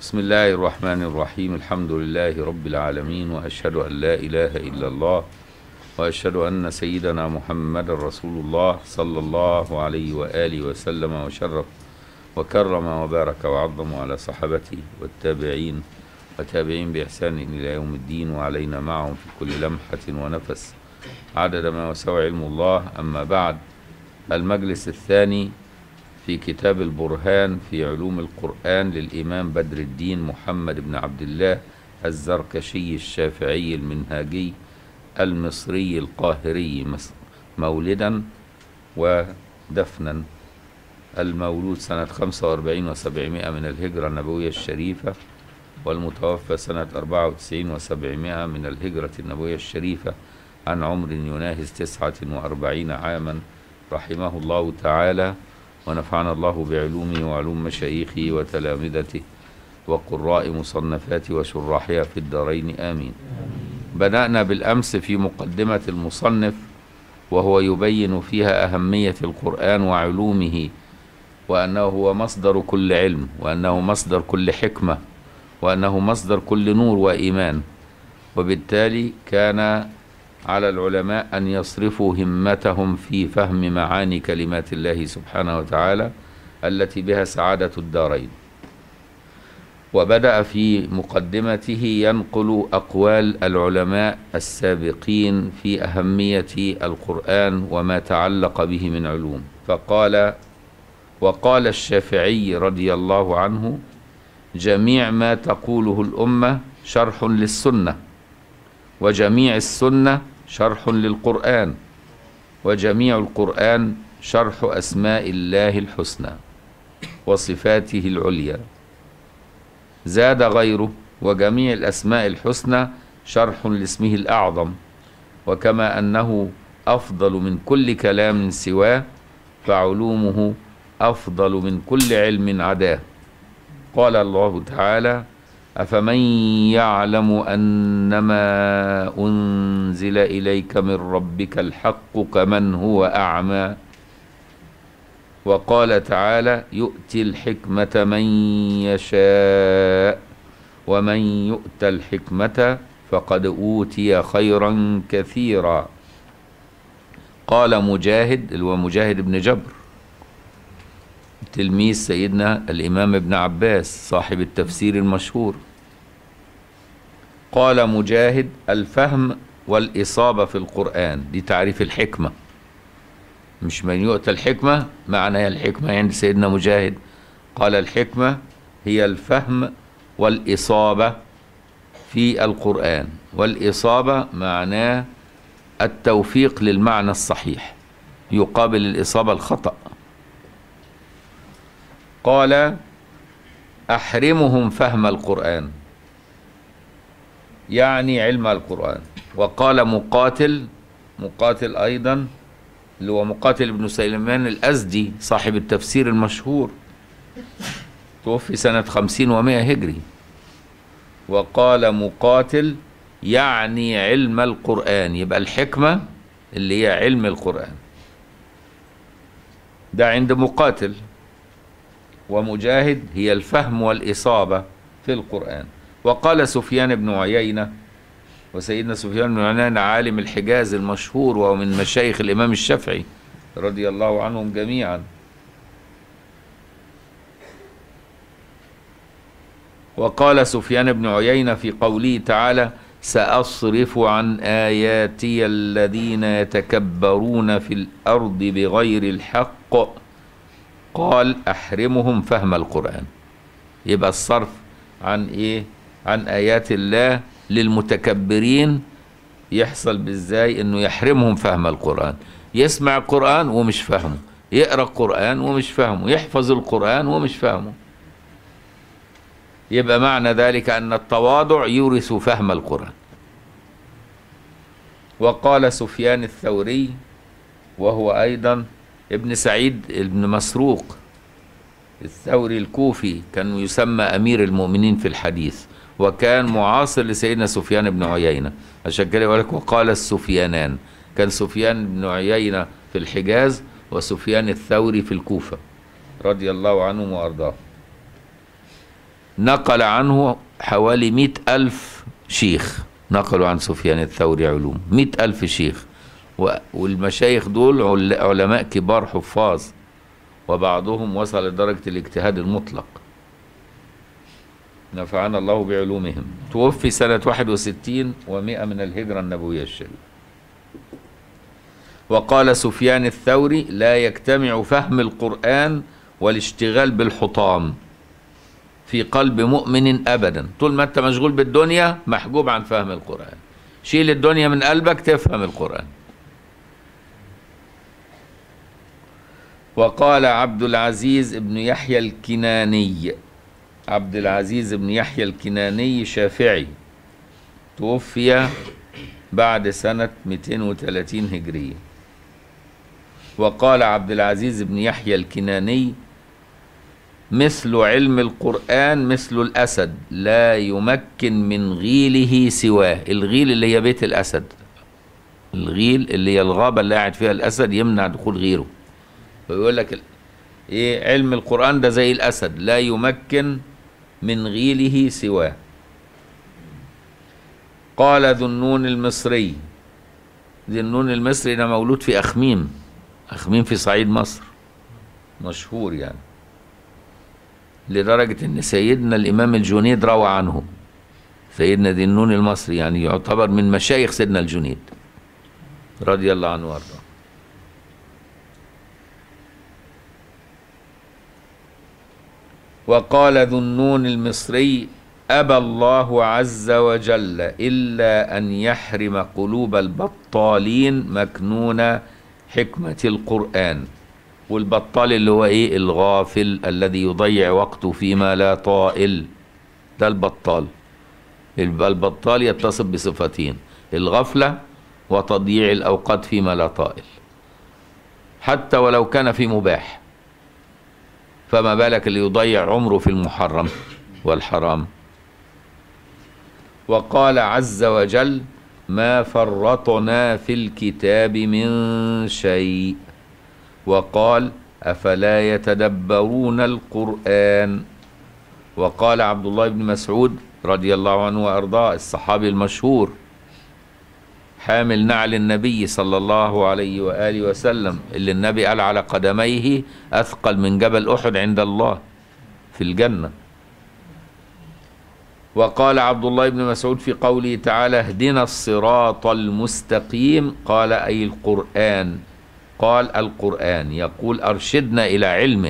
بسم الله الرحمن الرحيم. الحمد لله رب العالمين، وأشهد أن لا إله إلا الله، وأشهد أن سيدنا محمد رسول الله صلى الله عليه وآله وسلم وشرف وكرم وبارك وعظم على صحابته والتابعين وتابعين بإحسان إلى يوم الدين، وعلينا معهم في كل لمحة ونفس عدد ما وسع علم الله. أما بعد، المجلس الثاني في كتاب البرهان في علوم القرآن للإمام بدر الدين محمد بن عبد الله الزركشي الشافعي المنهاجي المصري القاهري مولدا ودفنا. المولود سنة 45 و700 من الهجرة النبوية الشريفة، والمتوفى سنة 94 و700 من الهجرة النبوية الشريفة، عن عمر يناهز 49 عاما، رحمه الله تعالى، ونفعنا الله بعلومه وعلوم مشايخه وتلامذته وقراء مصنفاته وشراحها في الدارين آمين. بدأنا بالأمس في مقدمة المصنف، وهو يبين فيها أهمية القرآن وعلومه، وأنه هو مصدر كل علم، وأنه مصدر كل حكمة، وأنه مصدر كل نور وإيمان. وبالتالي كان على العلماء أن يصرفوا همتهم في فهم معاني كلمات الله سبحانه وتعالى التي بها سعادة الدارين. وبدأ في مقدمته ينقل أقوال العلماء السابقين في أهمية القرآن وما تعلق به من علوم، فقال: وقال الشافعي رضي الله عنه: جميع ما تقوله الأمة شرح للسنة، وجميع السنة شرح للقرآن، وجميع القرآن شرح أسماء الله الحسنى وصفاته العليا. زاد غيره: وجميع الأسماء الحسنى شرح لاسمه الأعظم، وكما أنه أفضل من كل كلام سواه، فعلومه أفضل من كل علم عداه. قال الله تعالى: أفمن يعلم أنما أنزل إليك من ربك الحق كمن هو أعمى. وقال تعالى: يؤتي الحكمة من يشاء، ومن يؤت الحكمة فقد أوتي خيرا كثيرا. قال مجاهد، اللي هو مجاهد بن جبر تلميذ سيدنا الإمام ابن عباس صاحب التفسير المشهور، قال مجاهد: الفهم والإصابة في القرآن. دي تعريف الحكمة، مش من يؤتى الحكمة معنى الحكمة عند سيدنا مجاهد. قال: الحكمة هي الفهم والإصابة في القرآن، والإصابة معناه التوفيق للمعنى الصحيح يقابل الإصابة الخطأ. قال: أحرمهم فهم القرآن، يعني علم القرآن. وقال مقاتل أيضا، اللي هو مقاتل بن سليمان الأزدي صاحب التفسير المشهور، توفي سنة 50 و100 هجري. وقال مقاتل: يعني علم القرآن، يبقى الحكمة اللي هي علم القرآن، ده عند مقاتل. ومجاهد هي الفهم والإصابة في القرآن. وقال سفيان بن عيينة، وسيدنا سفيان بن عيينة عالم الحجاز المشهور، وهو من مشايخ الإمام الشافعي رضي الله عنهم جميعا. وقال سفيان بن عيينة في قوله تعالى: سأصرف عن آياتي الذين يتكبرون في الأرض بغير الحق، قال: أحرمهم فهم القرآن. يبقى الصرف عن إيه؟ عن آيات الله للمتكبرين يحصل بإزاي؟ إنه يحرمهم فهم القرآن. يسمع القرآن ومش فهمه، يقرأ القرآن ومش فهمه، يحفظ القرآن ومش فهمه. يبقى معنى ذلك أن التواضع يورث فهم القرآن. وقال سفيان الثوري، وهو أيضا ابن سعيد ابن مسروق الثوري الكوفي، كان يسمى أمير المؤمنين في الحديث، وكان معاصر لسيدنا سفيان بن عيينة. عشان كده يقول لك: وقال السفيانان. كان سفيان بن عيينة في الحجاز، وسفيان الثوري في الكوفة، رضي الله عنهم وأرضاه. نقل عنه حوالي 100,000 شيخ، نقلوا عن سفيان الثوري علوم 100,000 شيخ، والمشايخ دول علماء كبار حفاظ، وبعضهم وصل لدرجة الاجتهاد المطلق، نفعنا الله بعلومهم. توفي سنة 61 و100 من الهجرة النبوية الشريفة. وقال سفيان الثوري: لا يجتمع فهم القرآن والاشتغال بالحطام في قلب مؤمن أبدا. طول ما أنت مشغول بالدنيا محجوب عن فهم القرآن، شيل الدنيا من قلبك تفهم القرآن. وقال عبد العزيز بن يحيى الكناني، عبد العزيز بن يحيى الكناني شافعي، توفي بعد سنة 230 هجرية. وقال عبد العزيز بن يحيى الكناني: مثل علم القرآن مثل الأسد، لا يمكن من غيله سواه. الغيل اللي هي بيت الأسد، الغيل اللي هي الغابة اللي قاعد فيها الأسد، يمنع دخول غيره. فيقول لك ايه، علم القرآن ده زي الأسد، لا يمكن من غيله سواه. قال ذو النون المصري، ذو النون المصري ده مولود في أخميم، أخميم في صعيد مصر، مشهور يعني، لدرجة ان سيدنا الإمام الجنيد روى عنه. سيدنا ذو النون المصري يعني يعتبر من مشايخ سيدنا الجنيد رضي الله عنه وارضاه. وقال ذو النون المصري: أبى الله عز وجل إلا أن يحرم قلوب البطالين مكنون حكمة القرآن. والبطال اللي هو ايه؟ الغافل الذي يضيع وقته فيما لا طائل، ده البطال. البطال يتصف بصفتين: الغفلة وتضييع الأوقات فيما لا طائل، حتى ولو كان في مباح، فما بالك اللي يضيع عمره في المحرم والحرام. وقال عز وجل: ما فرطنا في الكتاب من شيء. وقال: أفلا يتدبرون القرآن. وقال عبد الله بن مسعود رضي الله عنه وأرضاه، الصحابي المشهور حامل نعل النبي صلى الله عليه وآله وسلم، اللي النبي قال على قدميه أثقل من جبل أحد عند الله في الجنة. وقال عبد الله بن مسعود في قوله تعالى: اهدنا الصراط المستقيم، قال أي القرآن. قال: القرآن يقول أرشدنا إلى علمه.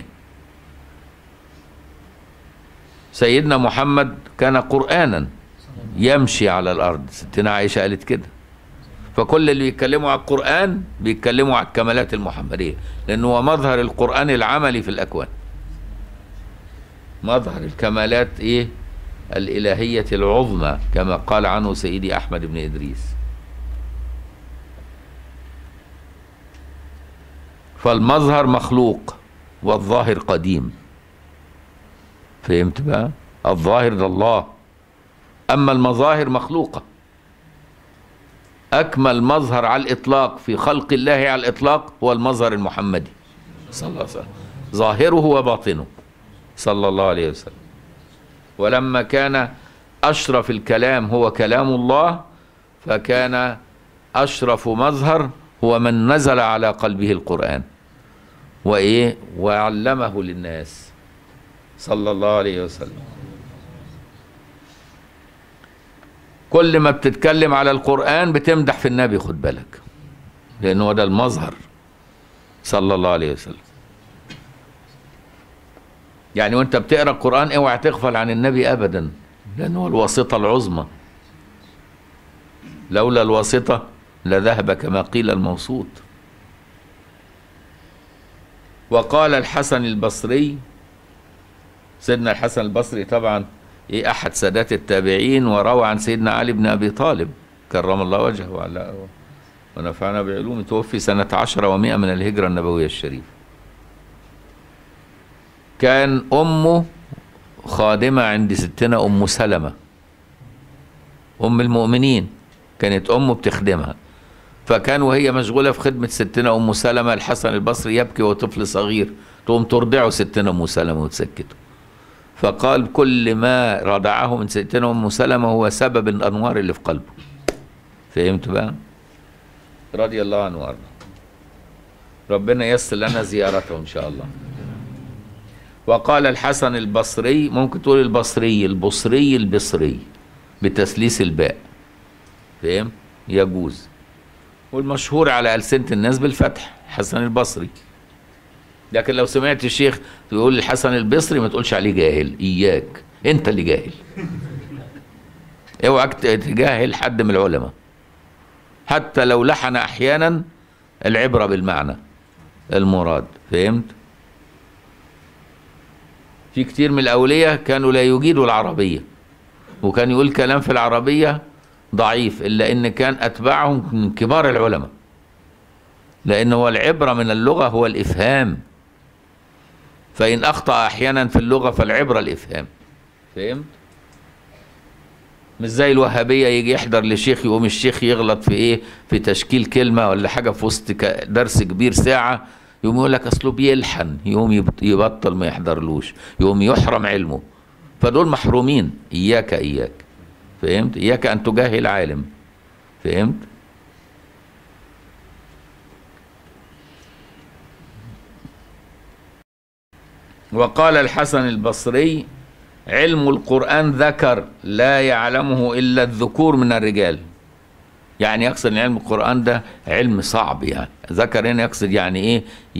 سيدنا محمد كان قرآنا يمشي على الأرض، ستنا عائشة قالت كده. فكل اللي بيتكلموا على القرآن بيتكلموا على الكمالات المحمدية، لأنه هو مظهر القرآن العملي في الأكوان، مظهر الكمالات إيه؟ الإلهية العظمى، كما قال عنه سيدي أحمد بن إدريس. فالمظهر مخلوق والظاهر قديم، فهمت بقى؟ الظاهر ده الله، أما المظاهر مخلوقة. أكمل مظهر على الإطلاق في خلق الله على الإطلاق هو المظهر المحمدي صلى الله عليه وسلم، ظاهره وباطنه صلى الله عليه وسلم. ولما كان أشرف الكلام هو كلام الله، فكان أشرف مظهر هو من نزل على قلبه القرآن وإيه وعلمه للناس صلى الله عليه وسلم. كل ما بتتكلم على القرآن بتمدح في النبي، خد بالك، لأنه ده المظهر صلى الله عليه وسلم. يعني وانت بتقرأ القرآن اوعى تغفل عن النبي أبدا، لأنه الواسطة العظمى، لولا الواسطة لذهب كما قيل الموسوط. وقال الحسن البصري، سيدنا الحسن البصري طبعا ايه احد سادات التابعين، وروى عن سيدنا علي بن ابي طالب كرم الله وجهه وعلى ونفعنا بعلومه. توفي سنة 10 و100 من الهجرة النبوية الشريفة. كان أمه خادمة عند ستنا أم سلمة أم المؤمنين، كانت أمه بتخدمها، فكان وهي مشغولة في خدمة ستنا أم سلمة الحسن البصري يبكي وطفل صغير، تقوم ترضعه ستنا أم سلمة وتسكته، فقال كل ما رضعه من سيدتنا أم سلمة هو سبب الأنوار اللي في قلبه. فهمت بقى؟ رضي الله عنه وارضاه. ربنا ييسر لنا زيارته إن شاء الله. وقال الحسن البصري، ممكن تقول البصري، البصري، البصري بتثليث الباء، فهم؟ يجوز. والمشهور على ألسنة الناس بالفتح، حسن البصري. لكن لو سمعت الشيخ يقول الحسن البصري ما تقولش عليه جاهل، إياك، أنت اللي جاهل. اوعك تجاهل حد من العلماء، حتى لو لحن أحيانا، العبرة بالمعنى المراد. فهمت؟ في كتير من الأولياء كانوا لا يجيدوا العربية، وكان يقول كلام في العربية ضعيف، إلا إن كان أتباعهم من كبار العلماء، لأن هو العبرة من اللغة هو الإفهام، فإن أخطأ أحيانا في اللغة فالعبرة الإفهام. فهمت؟ مش زي الوهابية يجي يحضر لشيخ يقوم الشيخ يغلط في إيه، في تشكيل كلمة ولا حاجة في وسط درس كبير ساعة، يقوم يقول لك أصله بيلحن، يقوم يبطل ما يحضرلوش، يقوم يحرم علمه. فدول محرومين. إياك إياك. فهمت؟ إياك أن تجاهل عالم. فهمت؟ وقال الحسن البصري علم القرآن ذكر لا يعلمه إلا الذكور من الرجال. يعني يقصد ان علم القرآن ده علم صعب، يعني ذكر هنا يقصد يعني ايه،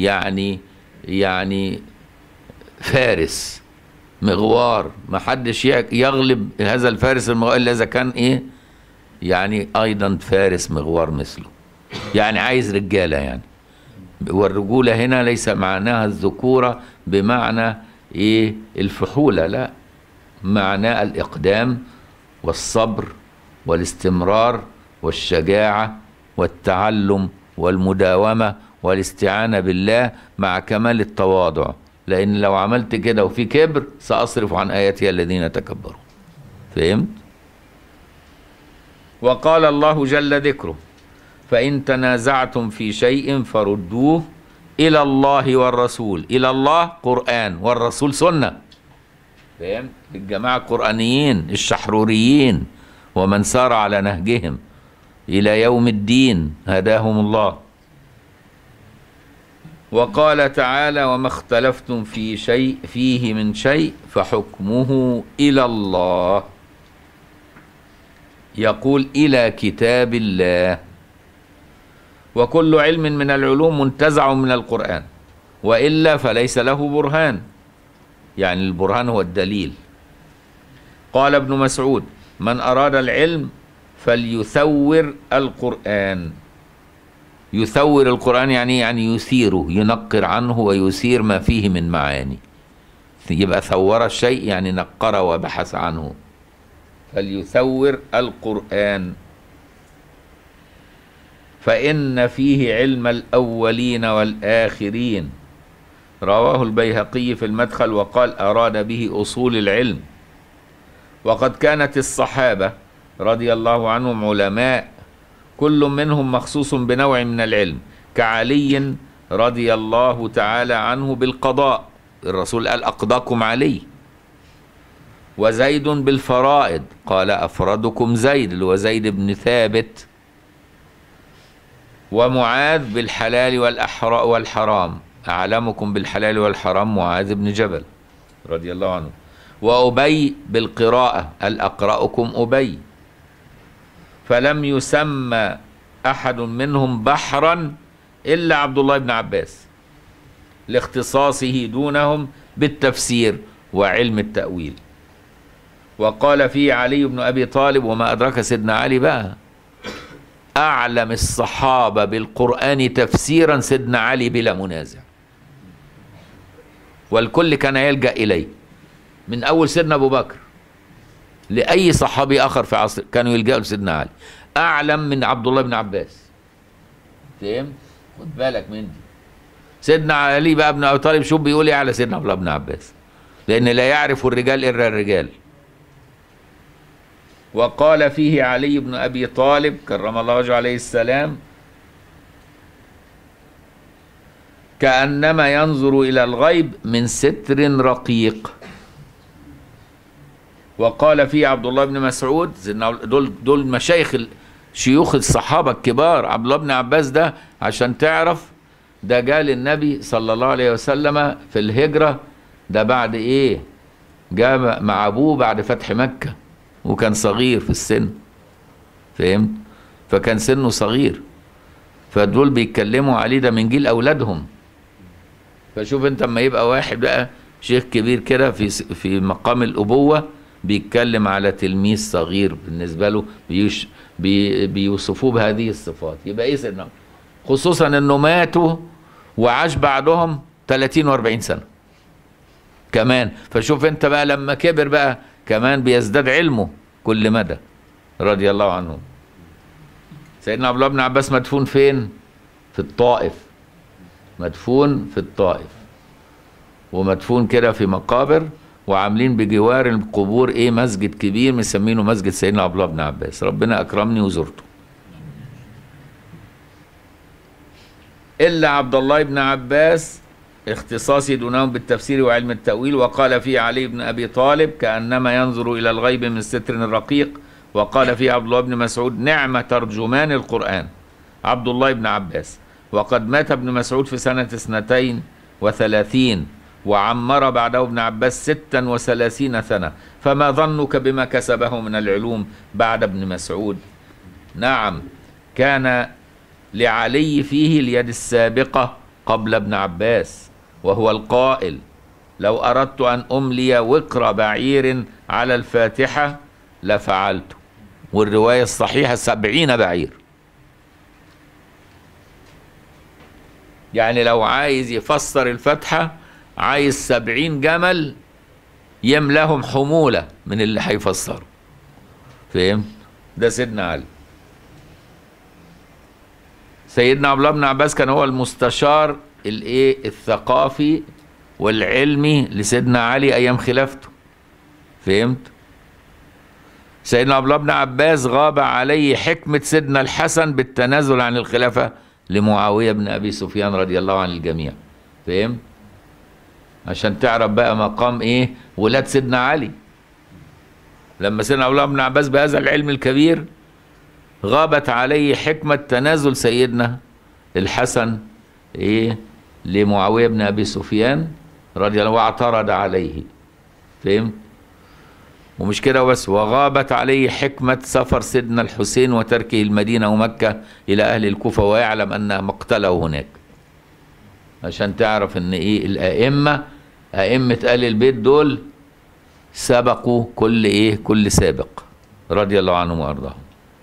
يعني فارس مغوار، ما حدش يغلب هذا الفارس المغوار الا اذا كان ايه، يعني ايضا فارس مغوار مثله، يعني عايز رجالة يعني. والرجولة هنا ليس معناها الذكورة بمعنى ايه الفحولة، لا، معناه الإقدام والصبر والاستمرار والشجاعة والتعلم والمداومة والاستعانة بالله مع كمال التواضع، لأن لو عملت كده وفي كبر سأصرف عن آياتي الذين تكبروا. فهمت؟ وقال الله جل ذكره فإن تنازعتم في شيء فردوه إلى الله والرسول. إلى الله قرآن، والرسول سنة. فهمت؟ الجماعة القرآنيين الشحروريين ومن سار على نهجهم إلى يوم الدين هداهم الله. وقال تعالى وما اختلفتم في شيء فيه من شيء فحكمه إلى الله. يقول إلى كتاب الله. وكل علم من العلوم منتزع من القرآن، وإلا فليس له برهان، يعني البرهان هو الدليل. قال ابن مسعود من أراد العلم فليثور القرآن. يثور القرآن يعني يثيره، ينقر عنه ويثير ما فيه من معاني. يبقى ثور الشيء يعني نقر وبحث عنه. فليثور القرآن فإن فيه علم الأولين والآخرين. رواه البيهقي في المدخل وقال أراد به أصول العلم. وقد كانت الصحابة رضي الله عنهم علماء، كل منهم مخصوص بنوع من العلم، كعلي رضي الله تعالى عنه بالقضاء، الرسول قال أقضاكم علي. وزيد بالفرائض، قال أفردكم زيد اللي هو زيد بن ثابت. ومعاذ بالحلال والحرام، أعلمكم بالحلال والحرام معاذ بن جبل رضي الله عنه. وأبي بالقراءة، الأقرأكم أبي. فلم يسمى أحد منهم بحرا إلا عبد الله بن عباس لاختصاصه دونهم بالتفسير وعلم التأويل. وقال فيه علي بن أبي طالب وما أدرك سيدنا علي بقى، أعلم الصحابة بالقرآن تفسيرا سيدنا علي بلا منازع، والكل كان يلجأ إليه من أول سيدنا أبو بكر لأي صحابي آخر في عصر كانوا يلجأوا لسيدنا علي، أعلم من عبد الله بن عباس. فهم؟ خد بالك من دي. سيدنا علي بقى بن أبي طالب شوف بيقول إيه على سيدنا عبد الله بن عباس، لأن لا يعرف الرجال إلا الرجال. وقال فيه علي بن أبي طالب كرم الله وجهه عليه السلام كأنما ينظر إلى الغيب من ستر رقيق. وقال فيه عبد الله بن مسعود، دول مشايخ شيوخ الصحابة الكبار. عبد الله بن عباس ده عشان تعرف ده جاء للنبي صلى الله عليه وسلم في الهجرة، ده بعد ايه؟ جاء مع ابوه بعد فتح مكة، وكان صغير في السن، فهمت؟ فكان سنه صغير، فدول بيتكلموا عليه ده من جيل اولادهم. فشوف انت اما يبقى واحد بقى شيخ كبير كده في مقام الابوة بيتكلم على تلميذ صغير بالنسبة له، بيوصفوه بهذه الصفات، يبقى ايه سنه؟ خصوصا انه ماتوا وعاش بعدهم 30 و40 سنة كمان. فشوف انت بقى لما كبر بقى كمان بيزداد علمه كل مدى رضي الله عنه. سيدنا عبد الله بن عباس مدفون فين؟ في الطائف، مدفون في الطائف، ومدفون كده في مقابر، وعاملين بجوار القبور ايه؟ مسجد كبير مسمينه مسجد سيدنا عبد الله بن عباس. ربنا اكرمني وزرته. الا عبد الله بن عباس اختصاصي دونهم بالتفسير وعلم التأويل، وقال فيه علي بن ابي طالب كأنما ينظر الى الغيب من ستر رقيق. وقال فيه عبد الله بن مسعود نعم ترجمان القرآن عبد الله بن عباس. وقد مات ابن مسعود في سنة 32، وعمر بعده ابن عباس 36 سنة. فما ظنك بما كسبه من العلوم بعد ابن مسعود؟ نعم، كان لعلي فيه اليد السابقة قبل ابن عباس، وهو القائل لو أردت أن أملي وقر بعير على الفاتحة لفعلت. والرواية الصحيحة 70 بعير. يعني لو عايز يفسر الفاتحة عايز 70 جمل يملاهم حمولة من اللي هيفسروا، فهمت؟ ده سيدنا علي. سيدنا عبد الله بن عباس كان هو المستشار الثقافي والعلمي لسيدنا علي ايام خلافته، فهمت؟ سيدنا عبد الله بن عباس غاب عليه حكمة سيدنا الحسن بالتنازل عن الخلافة لمعاوية بن ابي سفيان رضي الله عن الجميع، فهمت؟ عشان تعرف بقى مقام ايه ولاد سيدنا علي. لما سيدنا عبد الله بن عباس بهذا العلم الكبير غابت عليه حكمة تنازل سيدنا الحسن لمعاوية بن ابي سفيان رضي الله عنه، واعترض عليه، فهمت؟ ومش كده بس، وغابت عليه حكمة سفر سيدنا الحسين وتركه المدينة ومكة إلى أهل الكوفة ويعلم أن مقتله هناك. عشان تعرف أن الأئمة، أئمة آل البيت دول سبقوا كل سابق رضي الله عنهم وأرضاهم.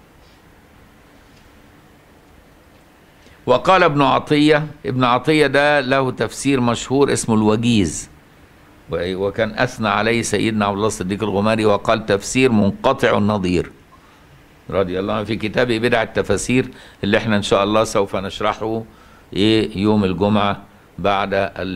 وقال ابن عطية ده له تفسير مشهور اسمه الوجيز، وكان أثنى عليه سيدنا عبد الله الصديق الغماري وقال تفسير منقطع النظير رضي الله عنه في كتابه بدع التفاسير، اللي احنا ان شاء الله سوف نشرحه يوم الجمعة بعد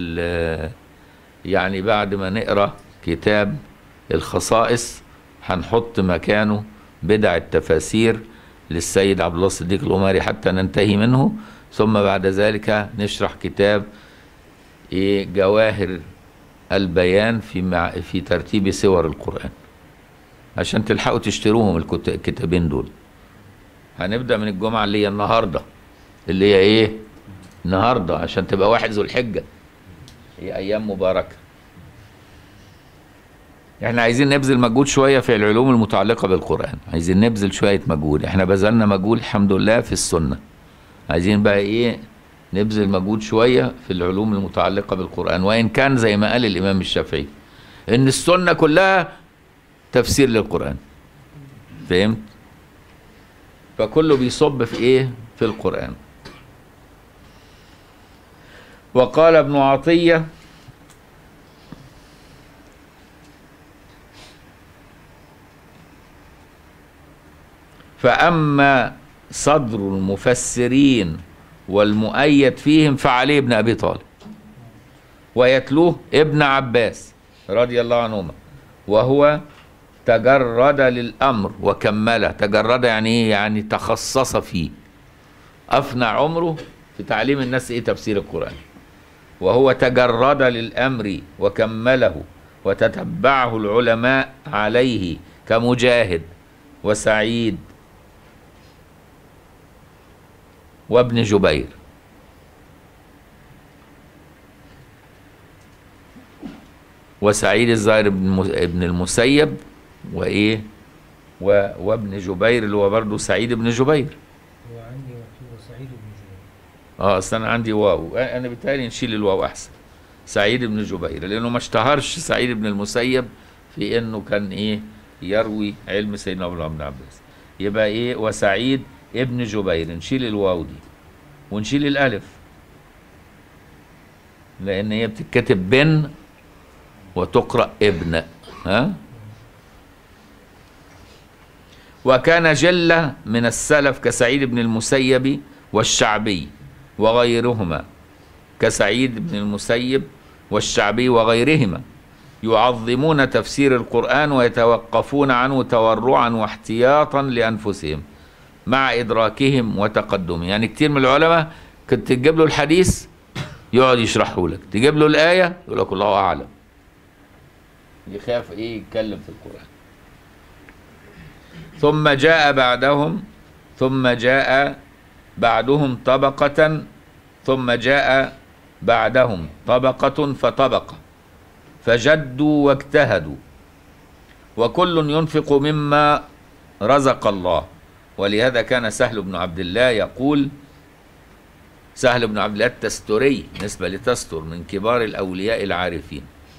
يعني بعد ما نقرأ كتاب الخصائص هنحط مكانه بدع التفاسير للسيد عبد الله الصديق الغماري حتى ننتهي منه، ثم بعد ذلك نشرح كتاب جواهر البيان في ترتيب سور القرآن، عشان تلحقوا تشتروهم الكتابين دول. هنبدأ من الجمعة اللي هي النهاردة، اللي هي النهاردة، عشان تبقى 1 ذو الحجة، هي أيام مباركة. احنا عايزين نبذل مجهود شوية في العلوم المتعلقة بالقرآن، عايزين نبذل شوية مجهود. احنا بذلنا مجهود الحمد لله في السنة، عايزين بقى نبذل مجهود شوية في العلوم المتعلقة بالقرآن. وإن كان زي ما قال الإمام الشافعي إن السنة كلها تفسير للقرآن، فهمت؟ فكله بيصب في في القرآن. وقال ابن عطية فأما صدر المفسرين والمؤيد فيهم فعلي بن أبي طالب، ويتلوه ابن عباس رضي الله عنهما، وهو تجرد للأمر وكمله. تجرد يعني يعني تخصص فيه، أفنى عمره في تعليم الناس تفسير القرآن، وهو تجرد للأمر وكمله وتتبعه العلماء عليه كمجاهد وسعيد وابن جبير. وسعيد الظاهر ابن المسيب وإيه وابن جبير اللي هو برضه سعيد بن جبير. هو عندي مكتوب سعيد بن جبير. أصل أنا عندي واو، أنا بالتالي نشيل الواو أحسن. سعيد بن جبير لأنه ما اشتهرش سعيد بن المسيب في إنه كان إيه يروي علم سيدنا عبد الله بن عباس. يبقى إيه وسعيد ابن جبير، نشيل الواو دي ونشيل الألف لأن هي بتتكتب بن وتقرأ ابن. ها؟ وكان جلة من السلف كسعيد بن المسيب والشعبي وغيرهما، كسعيد بن المسيب والشعبي وغيرهما يعظمون تفسير القرآن ويتوقفون عنه تورعا واحتياطا لأنفسهم مع إدراكهم وتقدمهم. يعني كتير من العلماء كنت تجيب له الحديث يقعد يشرحه لك، تجيب له الآية يقول لك الله أعلم، يخاف إيه يتكلم في القرآن. ثم جاء بعدهم طبقة، ثم جاء بعدهم طبقة فطبقة فجدوا واجتهدوا وكل ينفق مما رزق الله. ولهذا كان سهل بن عبد الله يقول، سهل بن عبد الله التستري نسبة لتستر من كبار الأولياء العارفين،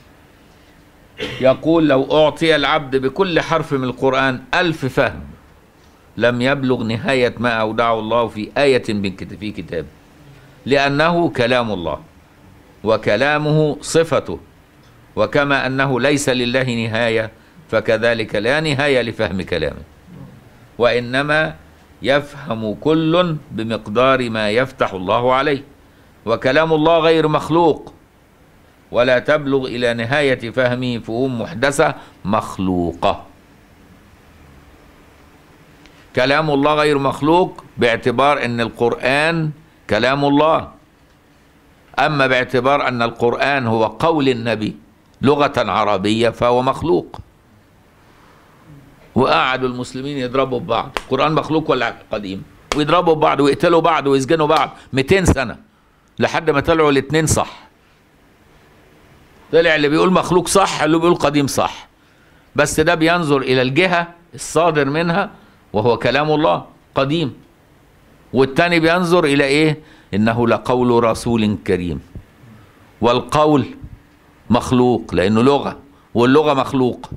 يقول لو أعطي العبد بكل حرف من القرآن 1000 فهم لم يبلغ نهاية ما أودعه الله في آية في كتابه، لأنه كلام الله وكلامه صفته، وكما أنه ليس لله نهاية فكذلك لا نهاية لفهم كلامه، وإنما يفهم كل بمقدار ما يفتح الله عليه، وكلام الله غير مخلوق ولا تبلغ إلى نهاية فهمه فهوم محدثة مخلوقة. كلام الله غير مخلوق باعتبار أن القرآن كلام الله، أما باعتبار أن القرآن هو قول النبي لغة عربية فهو مخلوق. وقعدوا المسلمين يضربوا ببعض، القرآن مخلوق ولا قديم، ويضربوا ببعض ويقتلوا بعض ويسجنوا بعض 200 سنة لحد ما طلعوا الاثنين صح. طلع اللي بيقول مخلوق صح، اللي بيقول قديم صح، بس ده بينظر إلى الجهة الصادر منها وهو كلام الله قديم، والتاني بينظر إلى إيه؟ إنه لقول رسول كريم، والقول مخلوق لأنه لغة واللغة مخلوق.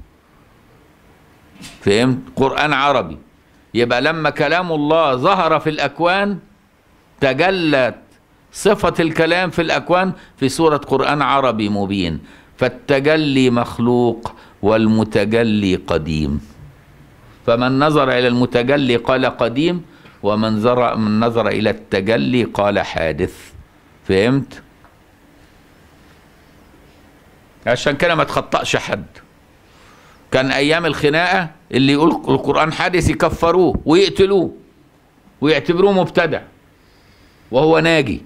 فهمت؟ قرآن عربي، يبقى لما كلام الله ظهر في الأكوان تجلت صفة الكلام في الأكوان في سورة قرآن عربي مبين، فالتجلي مخلوق والمتجلي قديم، فمن نظر إلى المتجلي قال قديم، ومن نظر إلى التجلي قال حادث. فهمت؟ عشان كده ما تخطأش حد. كان أيام الخناقة اللي يقول القرآن حادث يكفروه ويقتلوه ويعتبروه مبتدع وهو ناجي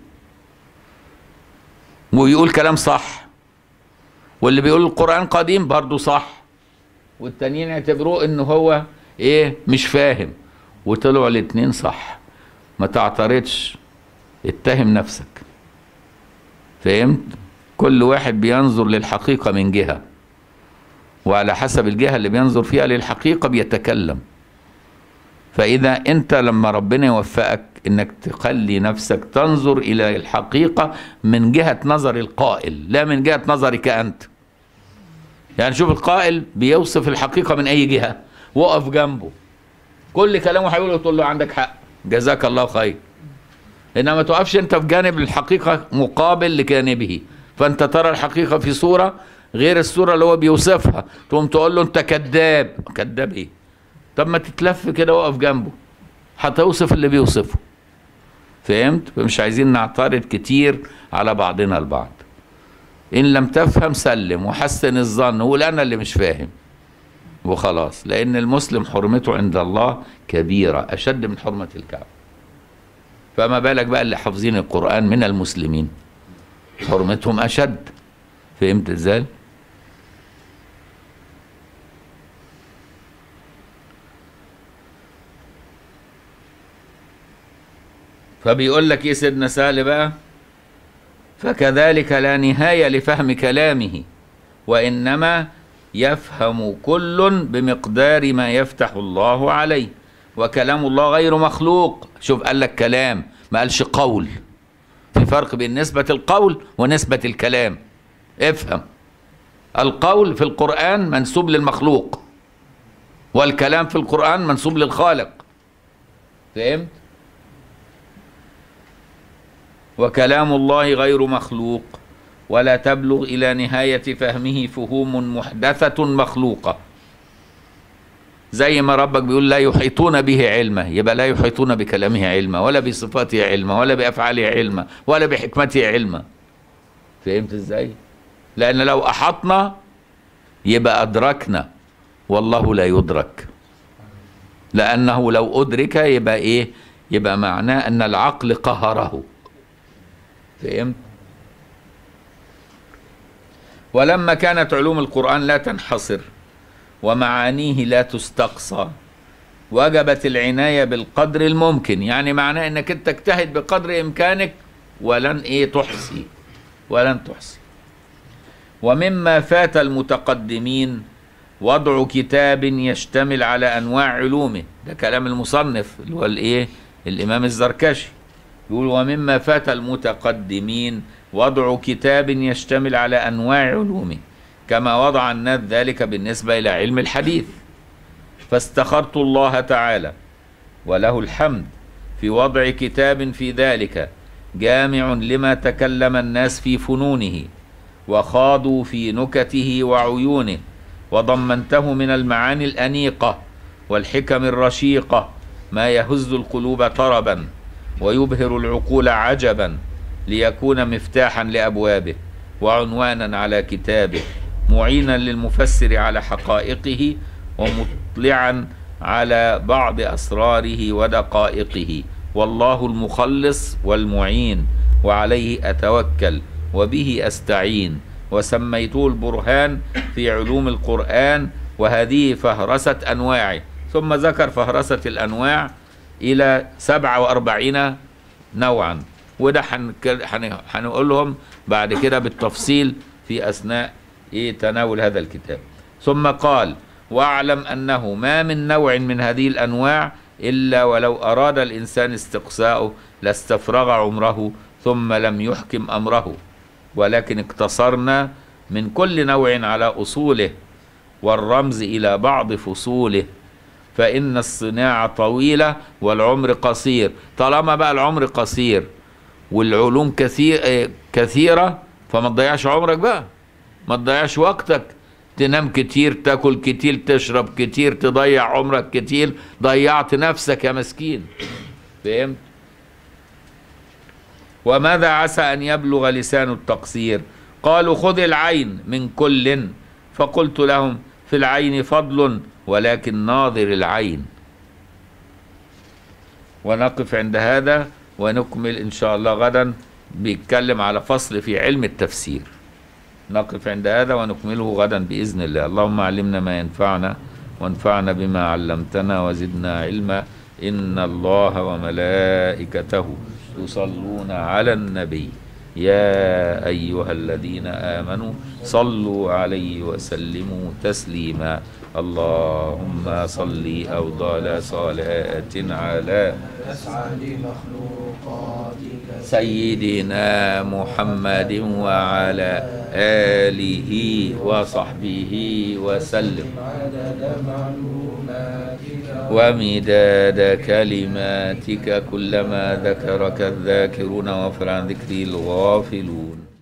ويقول كلام صح، واللي بيقول القرآن قديم برضه صح، والتانيين يعتبروه انه هو ايه مش فاهم، وطلعوا الاتنين صح. ما تعترضش، اتهم نفسك. فهمت؟ كل واحد بينظر للحقيقة من جهة، وعلى حسب الجهة اللي بينظر فيها للحقيقة بيتكلم. فإذا أنت لما ربنا يوفقك إنك تخلي نفسك تنظر إلى الحقيقة من جهة نظر القائل لا من جهة نظرك أنت. يعني شوف القائل بيوصف الحقيقة من أي جهة، وقف جنبه كل كلامه هيقوله تقول له عندك حق جزاك الله خير، إنما ما توقفش أنت في جانب الحقيقة مقابل لجانبه، فأنت ترى الحقيقة في صورة غير الصورة اللي هو بيوصفها، تقوم تقول له أنت كذاب. كذاب إيه؟ طب ما تتلف كده وقف جنبه هتوصف اللي بيوصفه. فهمت؟ فمش عايزين نعترض كتير على بعضنا البعض. إن لم تفهم سلم وحسن الظن وقول أنا اللي مش فاهم وخلاص، لأن المسلم حرمته عند الله كبيرة أشد من حرمة الكعبة، فما بالك بقى اللي حافظين القرآن من المسلمين حرمتهم أشد. فهمت إزاي؟ فبيقول لك ايه سيدنا سهل بقى؟ فكذلك لا نهاية لفهم كلامه، وإنما يفهم كل بمقدار ما يفتح الله عليه، وكلام الله غير مخلوق. شوف قال لك كلام، ما قالش قول. في فرق بين نسبة القول ونسبة الكلام. افهم، القول في القرآن منسوب للمخلوق، والكلام في القرآن منسوب للخالق. فهمت؟ وكلام الله غير مخلوق، ولا تبلغ إلى نهاية فهمه فهوم محدثة مخلوقة. زي ما ربك بيقول لا يحيطون به علما، يبقى لا يحيطون بكلامه علما، ولا بصفاته علما، ولا بأفعاله علما، ولا بحكمته علما. فهمت ازاي؟ لأن لو أحطنا يبقى أدركنا، والله لا يدرك، لأنه لو أدرك يبقى إيه؟ يبقى معناه أن العقل قهره. فهمت؟ ولما كانت علوم القرآن لا تنحصر ومعانيه لا تستقصى، وجبت العناية بالقدر الممكن. يعني معناه انك انت تجتهد بقدر امكانك ولن تحصي، ولن تحصي. ومما فات المتقدمين وضع كتاب يشتمل على انواع علومه. ده كلام المصنف اللي هو الامام الزركشي. يقول ومما فات المتقدمين وضع كتاب يشتمل على انواع علومه، كما وضع الناس ذلك بالنسبة إلى علم الحديث. فاستخرت الله تعالى وله الحمد في وضع كتاب في ذلك جامع لما تكلم الناس في فنونه وخاضوا في نكته وعيونه، وضمنته من المعاني الأنيقة والحكم الرشيقة ما يهز القلوب طربا ويبهر العقول عجبا، ليكون مفتاحا لأبوابه وعنوانا على كتابه، معينا للمفسر على حقائقه ومطلعا على بعض أسراره ودقائقه. والله المخلص والمعين، وعليه أتوكل وبه أستعين. وسميته البرهان في علوم القرآن، وهذه فهرسة أنواعه. ثم ذكر فهرسة الأنواع إلى 47 نوعا، وده هنقولهم بعد كده بالتفصيل في أثناء تناول هذا الكتاب. ثم قال واعلم أنه ما من نوع من هذه الأنواع إلا ولو أراد الإنسان استقصاؤه لاستفرغ عمره ثم لم يحكم أمره، ولكن اقتصرنا من كل نوع على أصوله والرمز إلى بعض فصوله، فإن الصناعة طويلة والعمر قصير. طالما بقى العمر قصير والعلوم كثيرة، فما تضيعش عمرك بقى، ما تضيعش وقتك، تنام كتير، تاكل كتير، تشرب كتير، تضيع عمرك كتير، ضيعت نفسك يا مسكين. فهمت؟ وماذا عسى أن يبلغ لسان التقصير؟ قالوا خذ العين من كل، فقلت لهم في العين فضل ولكن ناظر العين. ونقف عند هذا ونكمل إن شاء الله غدا، بيتكلم على فصل في علم التفسير. نقف عند هذا ونكمله غدا بإذن الله. اللهم علمنا ما ينفعنا وانفعنا بما علمتنا وزدنا علما. إن الله وملائكته يصلون على النبي يا أيها الذين آمنوا صلوا عليه وسلموا تسليما. اللهم صل أفضل صلاة على سيدنا محمد وعلى آله وصحبه وسلم ومداد كلماتك كلما ذكرك الذاكرون وغفر عن ذكري الغافلون.